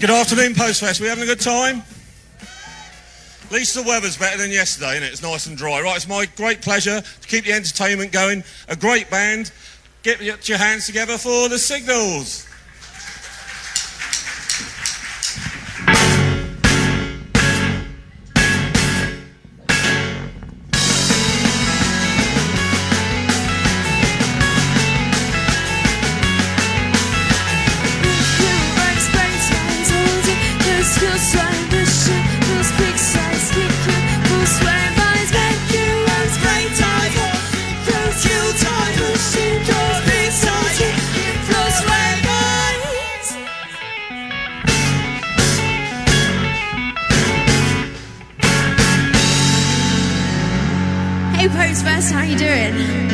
Good afternoon, Postfest. We having a good time? At least the weather's better than yesterday, and it's nice and dry. Right, it's my great pleasure to keep the entertainment going. A great band. Get your hands together for The Signals. Hey Postfest, how you doing?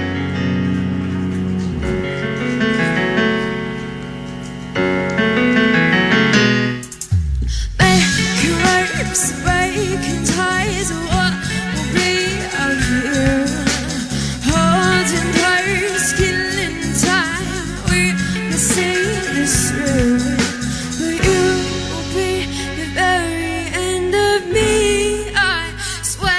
Breaking ties, what will be of you? Holding close, killing time. We will see this through, but you will be the very end of me. I swear.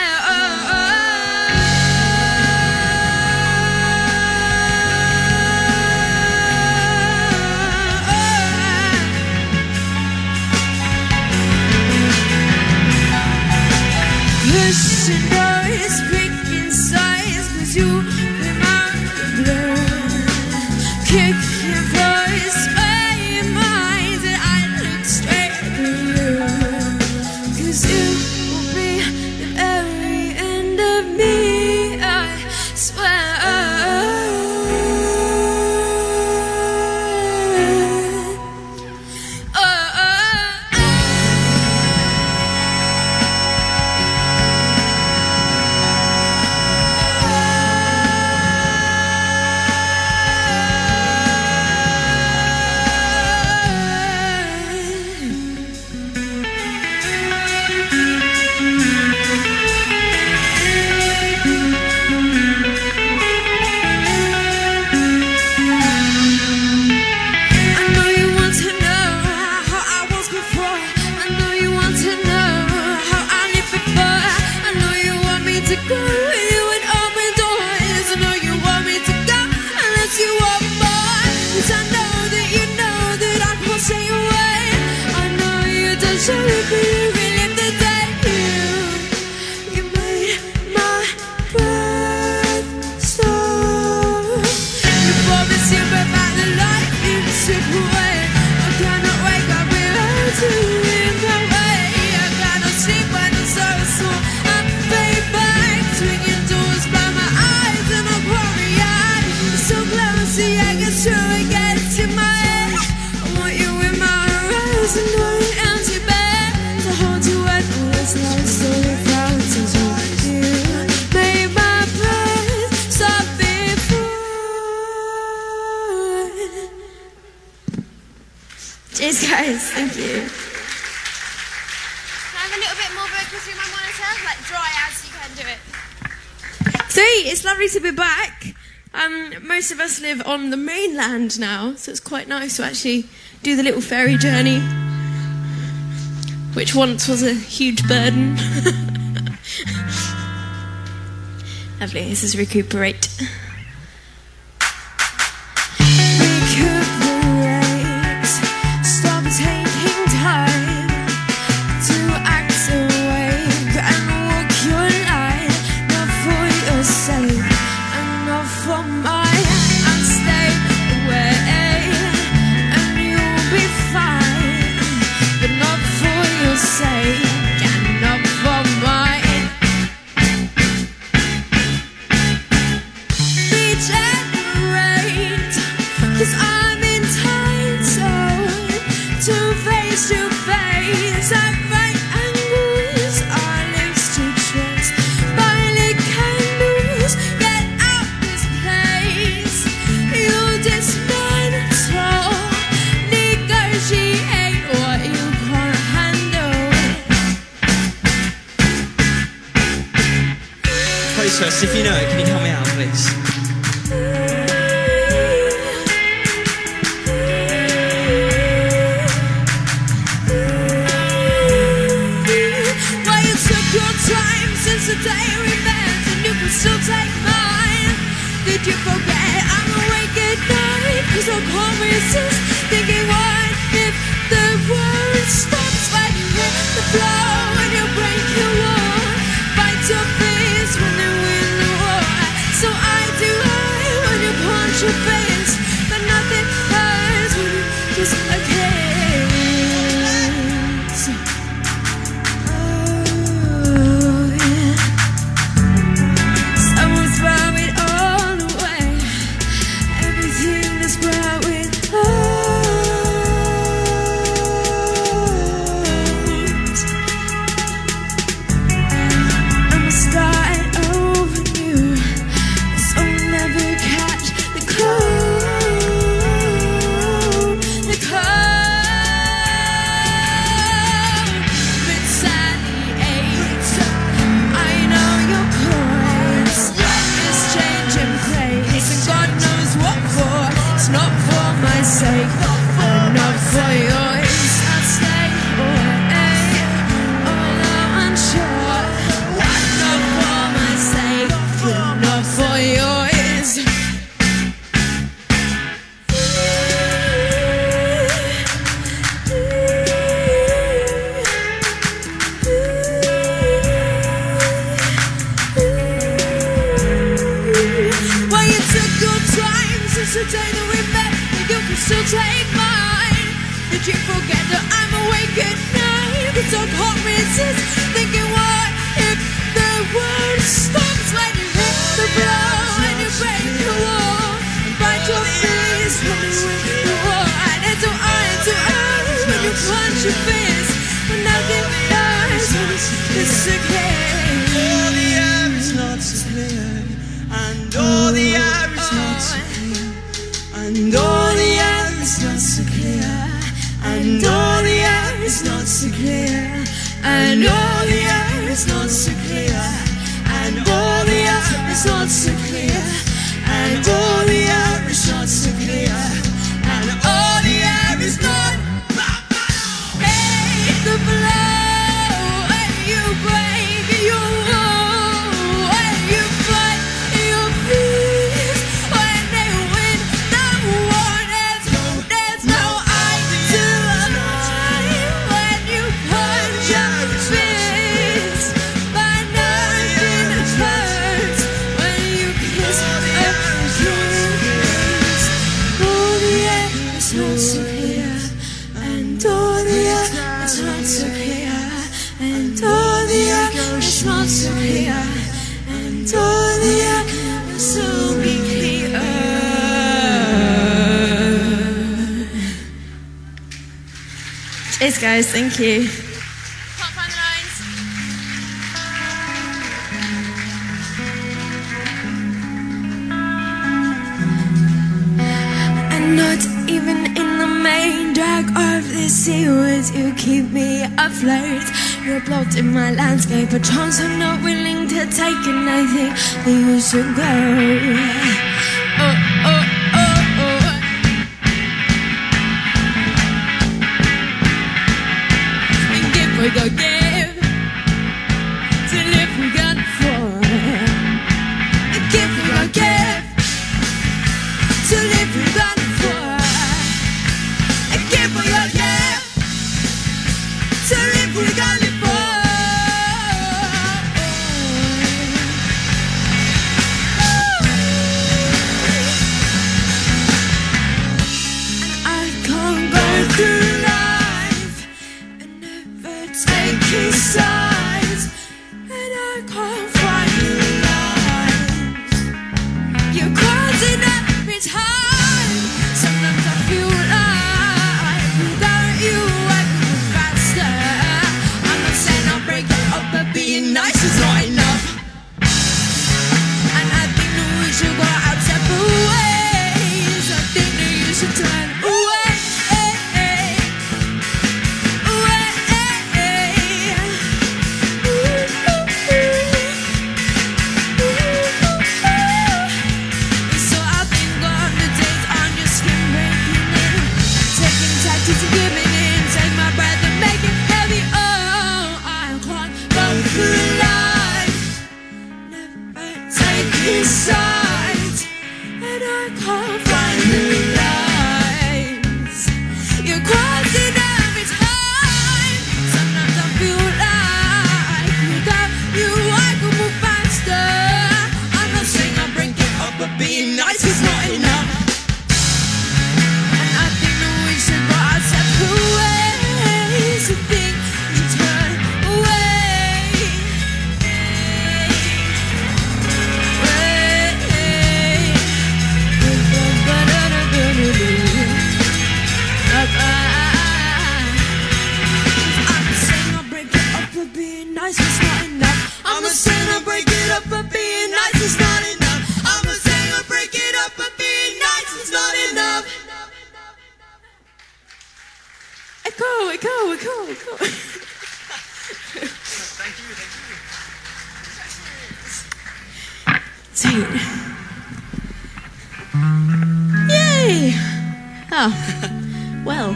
Pushing boys, picking sides, 'cause you came out of the blue. Kicking boys, swaying minds, and I look straight at you. 'Cause you will be the very end of me, I swear. Cheers guys, thank you. Can I have a little bit more vocal through my monitor? Like dry as you can do it. Sweet, it's lovely to be back. Most of us live on the mainland now, so it's quite nice to actually do the little ferry journey, which once was a huge burden. Lovely, this is Recuperate. If you know it, can you help me out, please? today we met and you can still take mine. Did you forget I'm awake at night? Cause I can't resist thinking what if the world stops when you hit the floor, when you break your wall, fight your fears when they win the war. So I do when you punch your face, but nothing hurts when you just a kiss. Cheers guys, thank you. Can't find the lines. And not even in the main drag of the sea would you keep me afloat. You're blocked in my landscape, a chance I'm not willing to take, and I think that you should go. Oh, oh. We go give till if we got for give we go give till if we got for give we go give till if we got for. I can't go through life and never take cool. Thank you. Sweet. Yay! Oh, well.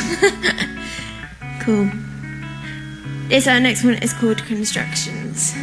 Cool. This our next one is called Constructions.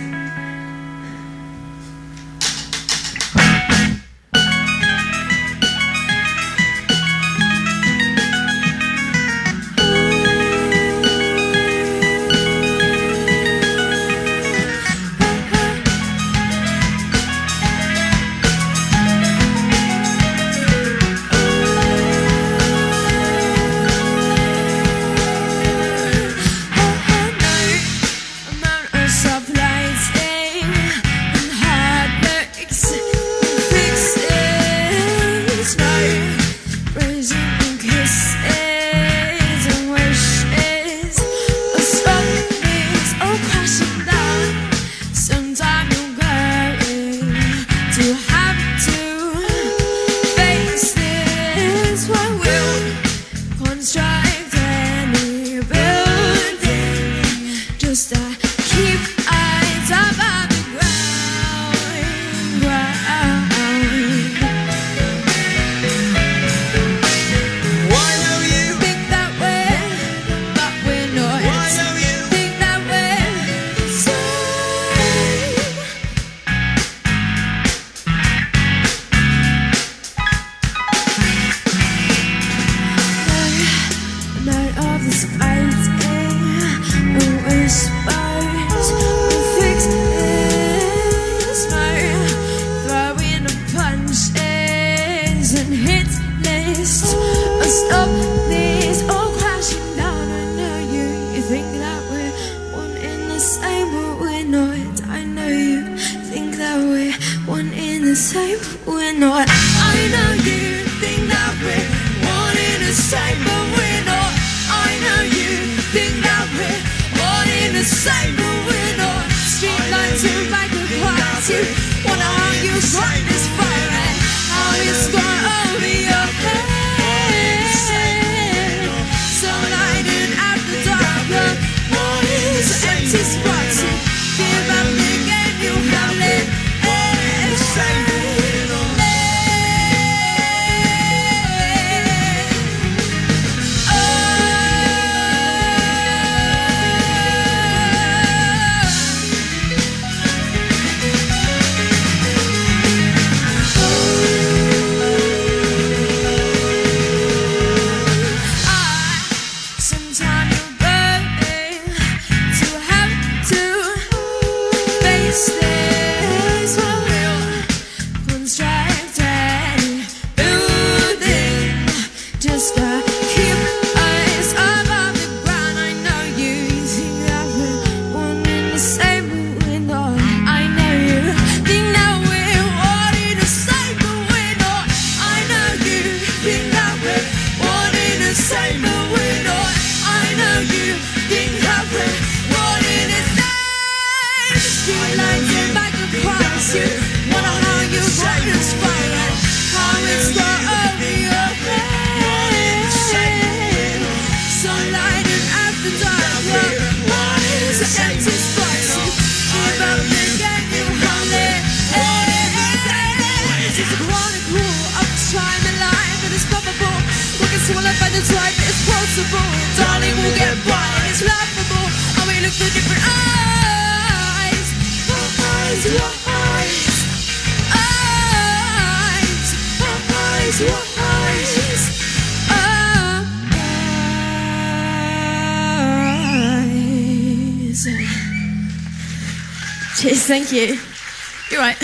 Cheers, thank you. You're right.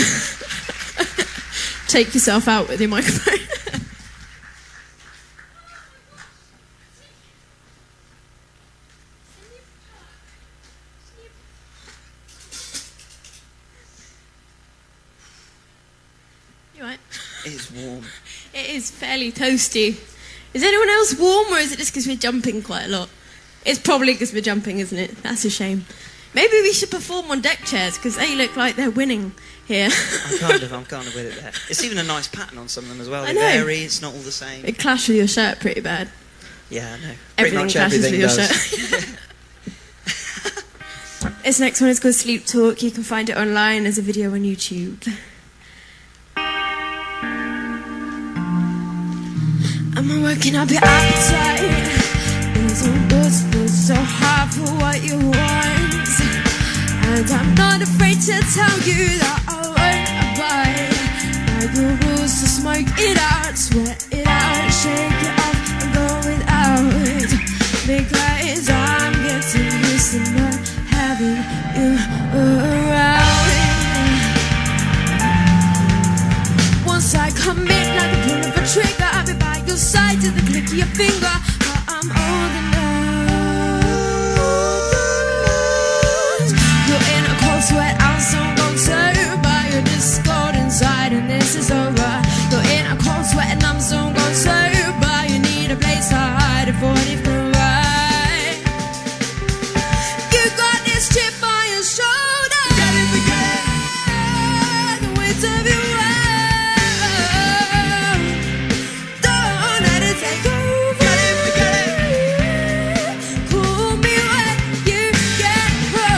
Take yourself out with your microphone. You're right. It is warm. It is fairly toasty. Is anyone else warm, or is it just because we're jumping quite a lot? It's probably because we're jumping, isn't it? That's a shame. Maybe we should perform on deck chairs, because they look like they're winning here. I'm kind of with it there. It's even a nice pattern on some of them as well. They I know. vary, it's not all the same. It clashed with your shirt pretty bad. Yeah, I know. Pretty Everything much clashes with everything your does. show. This next one is called Sleep Talk. You can find it online as a video on YouTube. I'm working up your appetite. It's all good, but so hard for what you want. And I'm not afraid to tell you that I won't abide by the rules, so smoke it out, sweat it out, shake it off and go without. Because I'm getting used to not having you around. Once I commit, like a pull of a trigger, I'll be by your side to the click of your finger. But I'm old enough. You're in a cold sweat, I'm so gone sober. You're just cold inside and this is over. You're in a cold sweat and I'm so gone sober. You need a place to hide it for it from right. You got this chip on your shoulder. The weight of your world. Don't let it take over. Call me when you get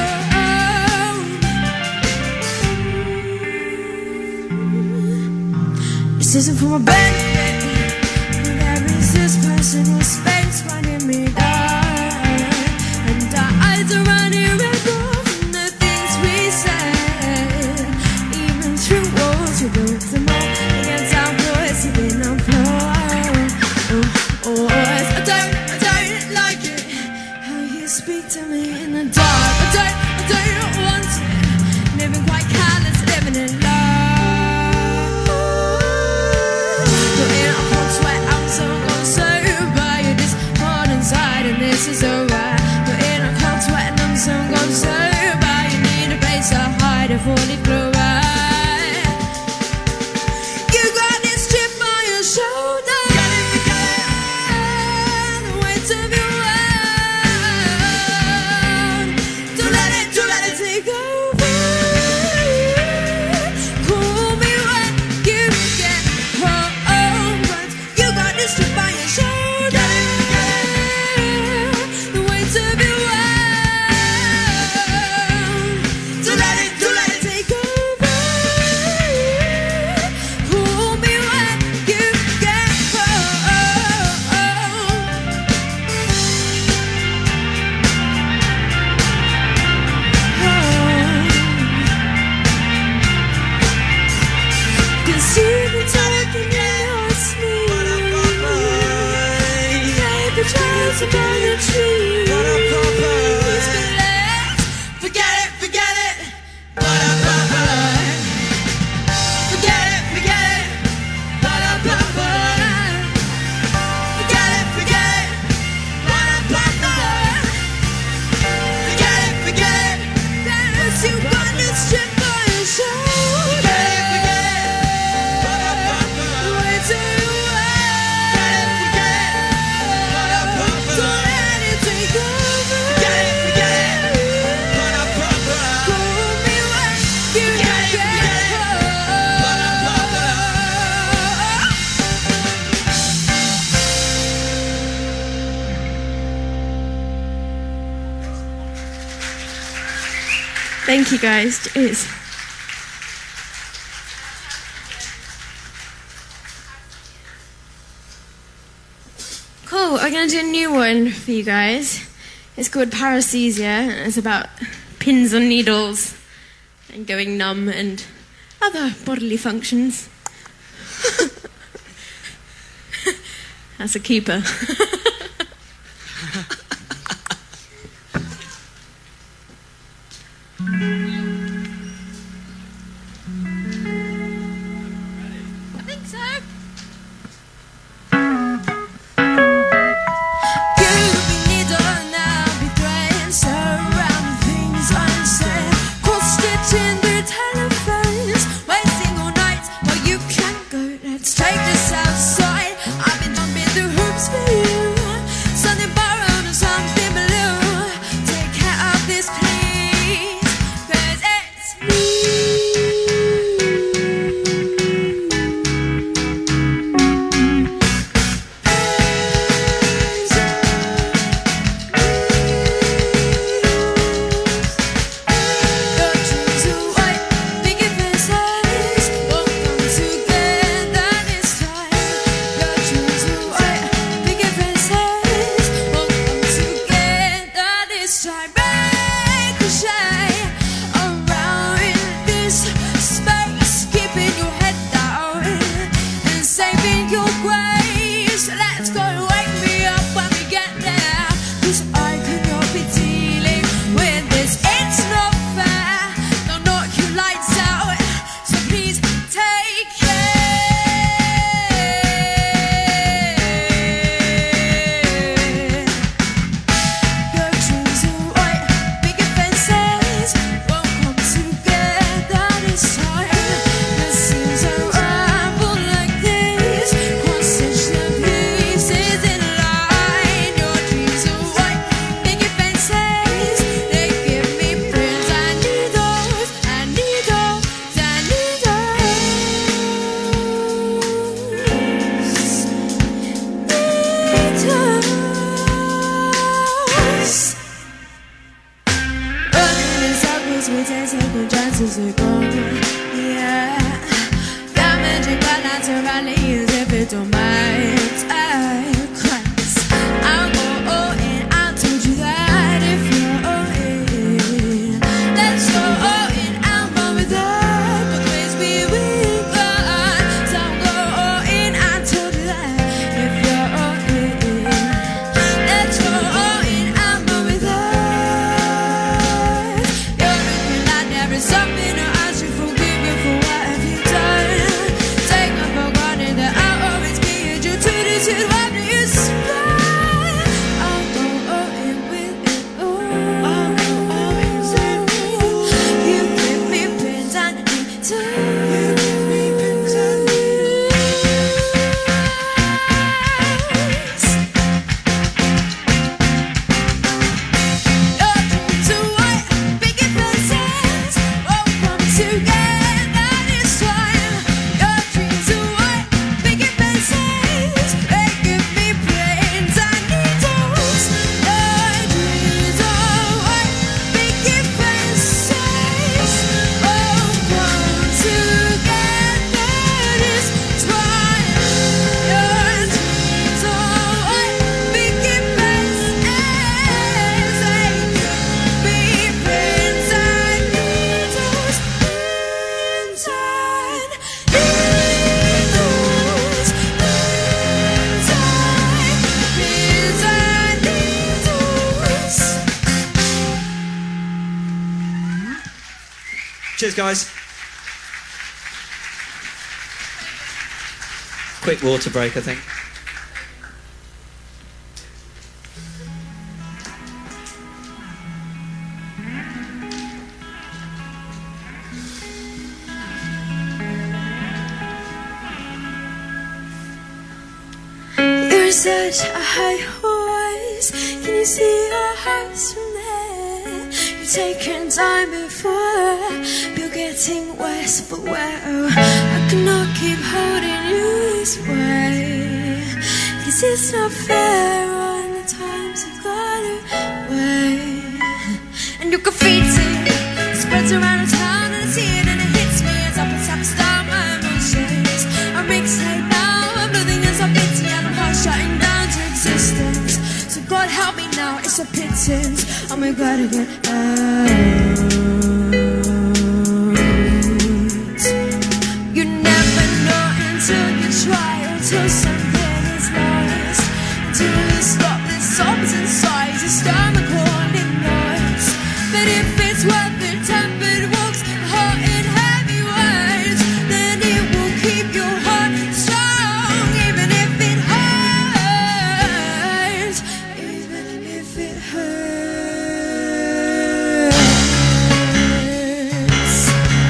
home. This isn't for my benefit. There is this personal space running me down. And our eyes are running red from the things we said. Even through walls, we broke them all against our voice, even on floor. I don't like it how you speak to me in the dark. I don't want it. Living quite callous, living in love. You're in a cold sweat, I'm so gone sober. You're just cold inside and this is alright. You're in a cold sweat and I'm so gone sober. You need a place to hide it for the chloride. You got this chip on your shoulder. The weight of your world. Don't let it take over. Call me when you get home. But you got this chip on your shoulder. The weight of your world. Don't let it take over. Call me when you get home. Cause you've been talking in your sleep. Paper trails upon the trees. But let's forget it. Forget it. Forget it. Forget it. Cause you got this chip on your shoulder. The weight of your world. Don't let it take over. Call me when you get home. Thank you guys. Cheers. Cool, I'm going to do a new one for you guys. It's called Paresthesia, and it's about pins on needles and going numb and other bodily functions. That's a keeper. I think so. Let's take this outside. I've been jumping through hoops for you. Something borrowed and something blue. Take care of this, please. 会再次混战次随光。Yeah, got magic, but not to rally as if it don't matter. 'Cause I'll go all in. I told you that if you're all in, let's go all in. I'm on with that, but please be with God. So I'll go all in. I told you that if you're all in, let's go all in. I'm on with that. You're looking like there is something I should forgive you for. What have you done? Take my for granted that I'll always be at your Twitter to what do you spend? I'll go all in with it all. I'll go all in with it. You give me pins I need to. You give me pins I need. Your dreams are white, big places won't come together this time. Your dreams are white, big places. They give me brains I need those. Your dreams are white, big places won't come together this time. Your dreams are white, big places. They give me brains I need those. Brains I need those. Brains I need those. Cheers, guys. Quick water break, I think. You're such a high horse. Can you see our hearts from there? You've taken time before. You're getting worse, but well, I cannot keep holding you this way. 'Cause it's not fair on the times you've got away. And your graffiti spreads around the town, and I see it and it hits me as I put up down my emotions. I mixtape now, I'm nothing as a pity, and I'm half shutting down to existence. So God help me now, it's a pittance. I'm glad to get out. You never know until you try, until something is lost. Until you stop the sobs and sighs, you start the calling noise. But if it's worth it, tempered walks, hot and heavy words, then it will keep your heart strong, even if it hurts. Even if it hurts.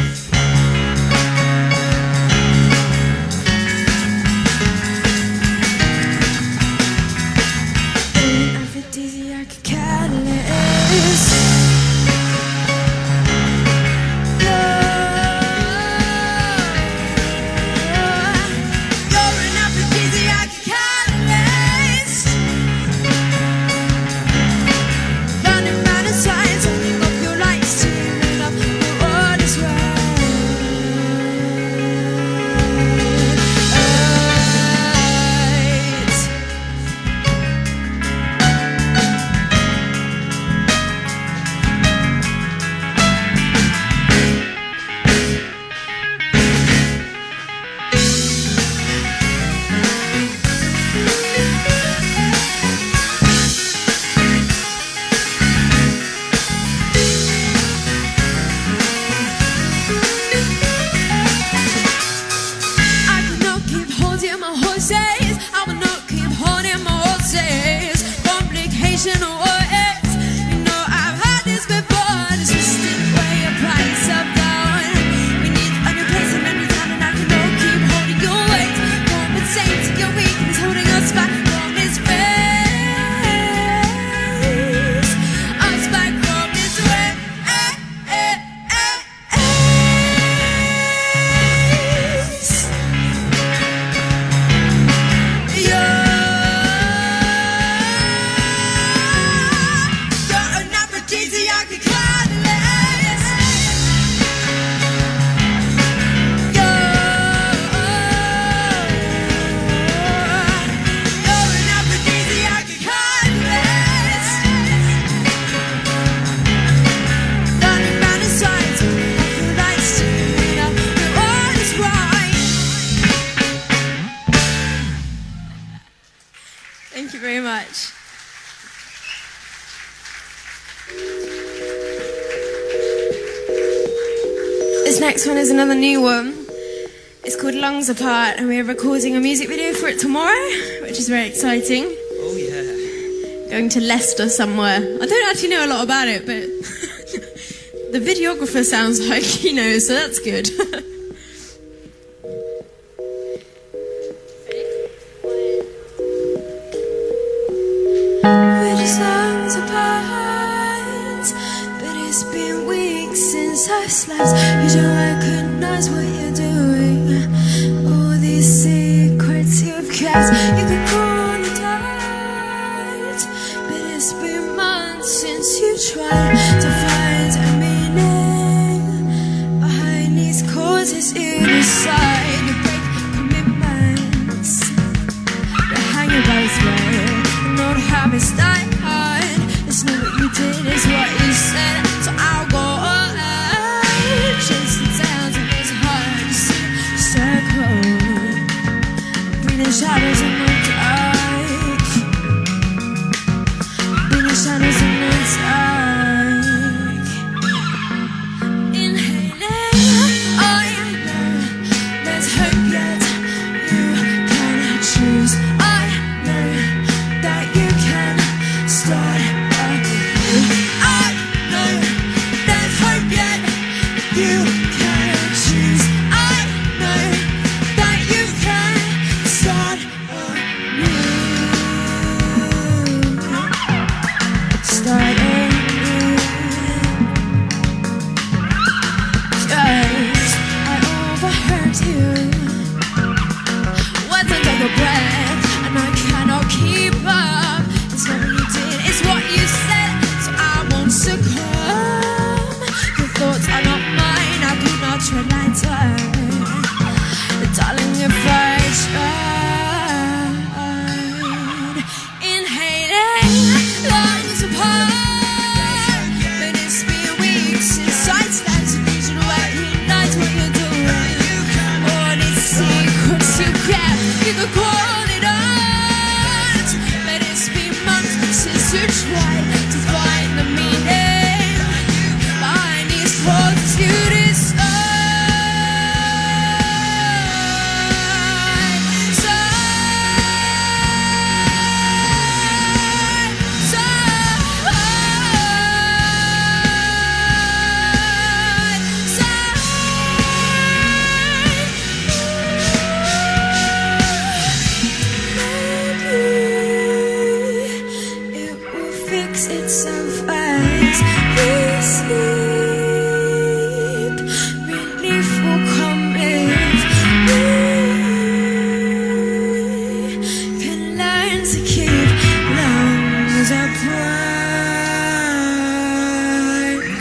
An aphrodisiac catalyst. You're an aphrodisiac catalyst. Running round in sides, holding up your lights, tuning up your orders right. I will not keep holding my horses. I will not keep holding my horses. Complication or words. You know I've had this before. This twisted way of playing yourself down. We need a new place and a new time, and I cannot keep holding your weight. Compensating your weakness, holding us back from this race. Us back from this race. You're an aphrodisiac catalyst. next one is another new one. It's called Lungs Apart, and we're recording a music video for it tomorrow, which is very exciting. Oh, yeah. Going to Leicester somewhere. I don't actually know a lot about it, but the videographer sounds like he knows, so that's good. We're just lungs apart, but it's been weeks since I've slept. You don't recognize what you're doing. All these secrets you've kept, you could call it out, but it's been months since you tried to find a meaning behind these causes you decide to break commitments. The hang you both way, not habits die hard. It's not what you did, it's what you said. So I'll go on, chase the towns, and it's hard to see the circle. Breathing shadows in the dark, breathing shadows in the dark. Inhaling, I know there's hope yet. You can choose. I know that you can start anew. I know there's hope yet. You can choose. I know that you can start anew. Start anew. Just I overheard you. Words under your breath, and I cannot keep up. It's not what you did, it's what you said. So I won't succumb. Your thoughts are not mine, I do not tread like time. But darling, if I tried, inhaling lungs apart, but it's been weeks since I slept. You should recognize what you're doing. All these secrets you kept, you could call it art, but it's been months since you tried to find the meaning behind these words you decide. It will fix itself as we sleep. Relief will come if we can learn to keep lungs apart.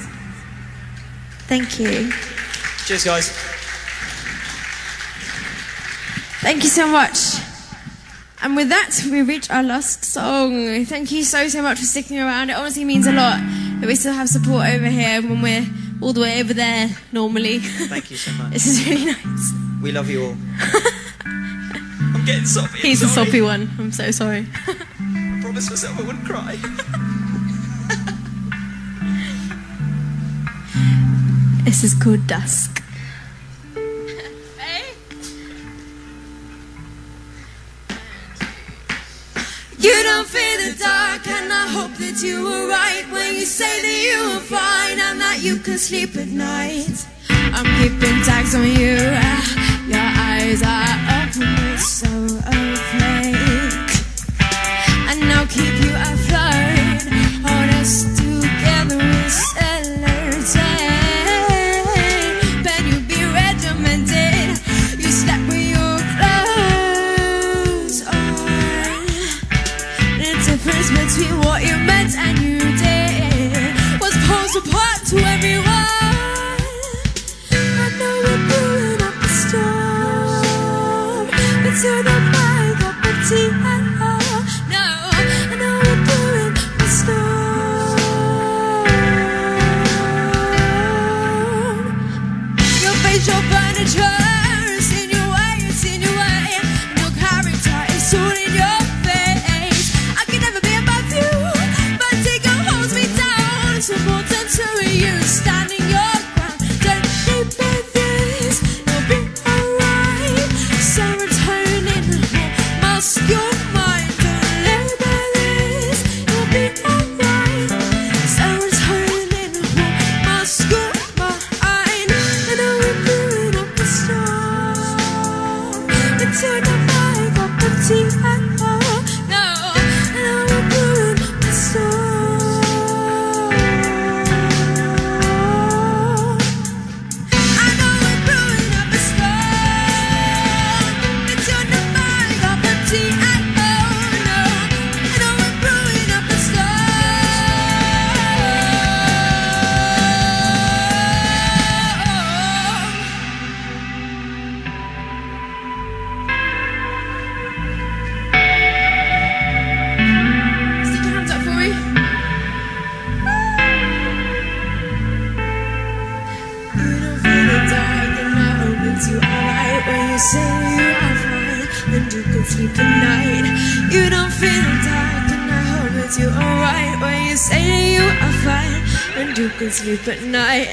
Thank you. Cheers, guys. Thank you so much. And with that, we reach our last song. Thank you so much for sticking around. It honestly means a lot that we still have support over here when we're all the way over there normally. Thank you so much. This is really nice. We love you all. I'm getting soppy. He's the soppy one. I'm so sorry. I promised myself I wouldn't cry. This is called Dusk. You don't fear the dark, and I hope that you were right when you say that you were fine and that you can sleep at night. I'm keeping tags on you. Your eyes are open, but so opaque. And I'll keep you afloat. Hold us together with celebrate. Bet you'll be regimented. You slept with your clothes on. The difference between what you meant and you did was poles apart to everyone. I know we're pulling up a storm, but to the say you are fine and you can sleep at night. You don't feel dark and I hope that you're alright. When you say you are fine and you can sleep at night.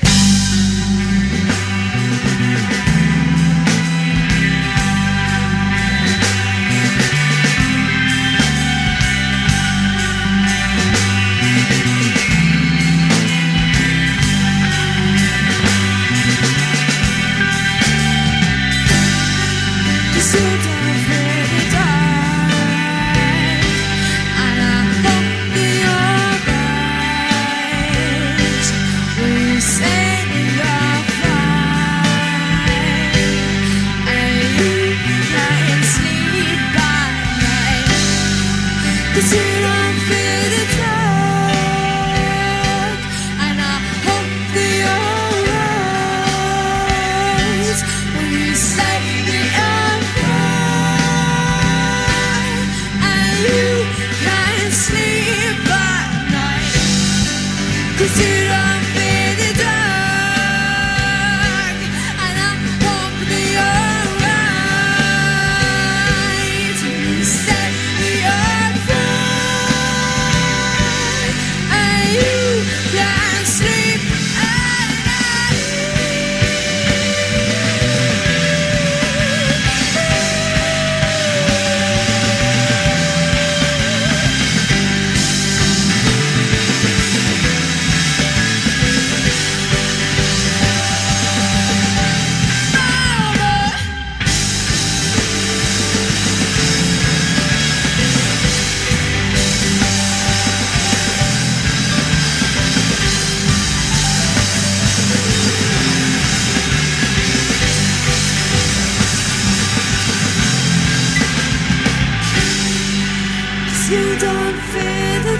You don't fear the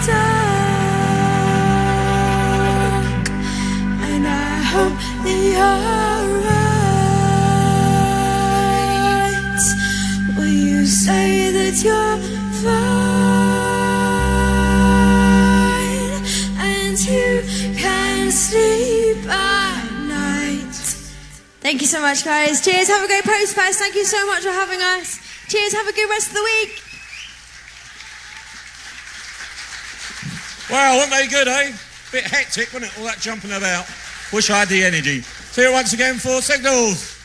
dark, and I hope that you're right when you say that you're fine and you can sleep at night. Thank you so much, guys. Cheers. Have a great Postfest. Thank you so much for having us. Cheers. Have a good rest of the week. Wow, weren't they good, eh? Bit hectic, wasn't it? All that jumping about. Wish I had the energy. See you once again for Signals.